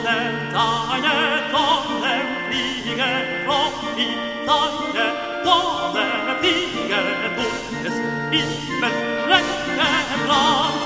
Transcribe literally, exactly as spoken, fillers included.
solen, deine Sonne fliege, Tropfi, deine Sonne fliege, du es Himmel, Flecke, Blau.